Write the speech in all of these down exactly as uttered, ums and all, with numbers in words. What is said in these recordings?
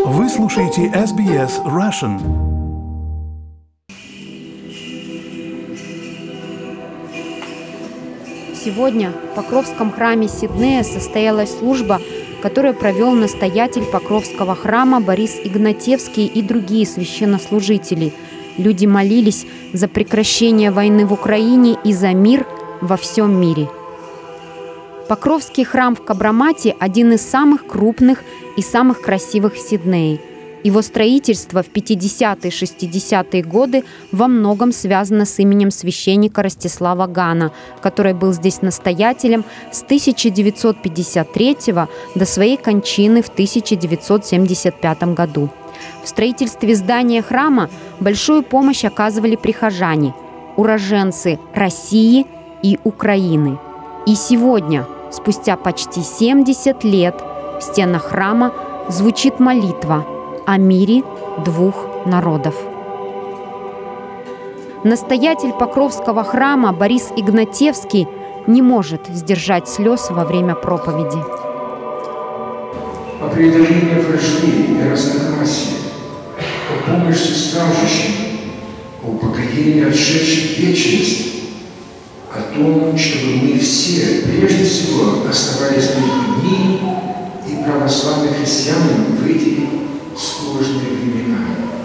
Вы слушаете эс би эс Russian. Сегодня в Покровском храме Сиднея состоялась служба, которую провел настоятель Покровского храма Борис Игнатьевский и другие священнослужители. Люди молились за прекращение войны в Украине и за мир во всем мире. Покровский храм в Кабрамате – один из самых крупных и самых красивых в Сиднее. Его строительство в пятидесятые-шестидесятые годы во многом связано с именем священника Ростислава Гана, который был здесь настоятелем с тысяча девятьсот пятьдесят третьего до своей кончины в тысяча девятьсот семьдесят пятом году. В строительстве здания храма большую помощь оказывали прихожане, уроженцы России и Украины. И сегодня, спустя почти семьдесят лет, в стенах храма звучит молитва о мире двух народов. Настоятель Покровского храма Борис Игнатьевский не может сдержать слез во время проповеди. О преодолении вражды и разногласий, о помощи страждущим, о упокоении отшедших в вечность, о том, чтобы мы все, прежде всего, оставались людьми и православными христианами в эти сложные времена.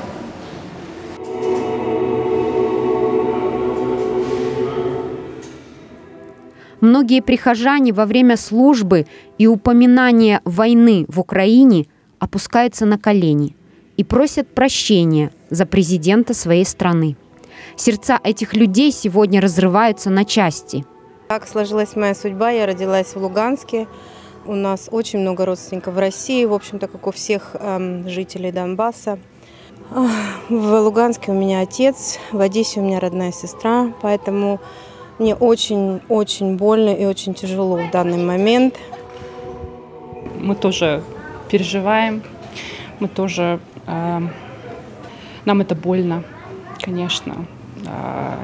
Многие прихожане во время службы и упоминания войны в Украине опускаются на колени и просят прощения за президента своей страны. Сердца этих людей сегодня разрываются на части. Так сложилась моя судьба. Я родилась в Луганске. У нас очень много родственников в России, в общем-то, как у всех эм, жителей Донбасса. В Луганске у меня отец, в Одессе у меня родная сестра, поэтому мне очень-очень больно и очень тяжело в данный момент. Мы тоже переживаем, мы тоже, э, нам это больно, конечно. Э,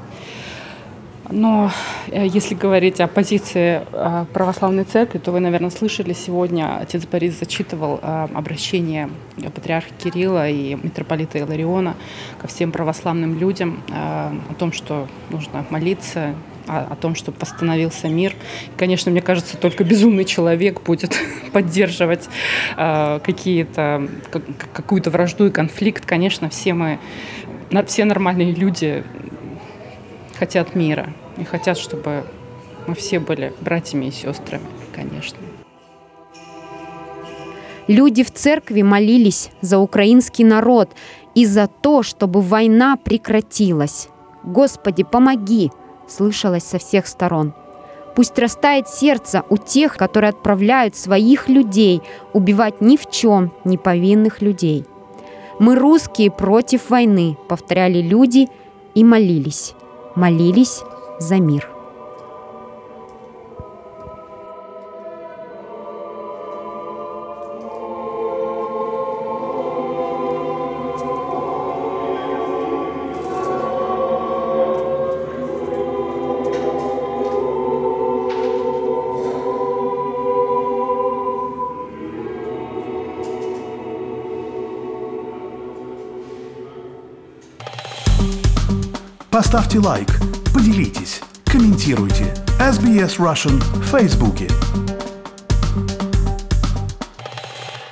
Но если говорить о позиции православной церкви, то вы, наверное, слышали, сегодня отец Борис зачитывал обращение патриарха Кирилла и митрополита Илариона ко всем православным людям о том, что нужно молиться, о том, чтобы восстановился мир. И, конечно, мне кажется, только безумный человек будет поддерживать какие-то, какую-то вражду и конфликт. Конечно, все мы, все нормальные люди хотят мира и хотят, чтобы мы все были братьями и сестрами, конечно. Люди в церкви молились за украинский народ и за то, чтобы война прекратилась. «Господи, помоги!» слышалось со всех сторон. Пусть растает сердце у тех, которые отправляют своих людей убивать ни в чем не повинных людей. «Мы русские против войны», повторяли люди и молились. Молились за мир. Поставьте лайк, поделитесь, комментируйте. эс би эс Russian в Фейсбуке.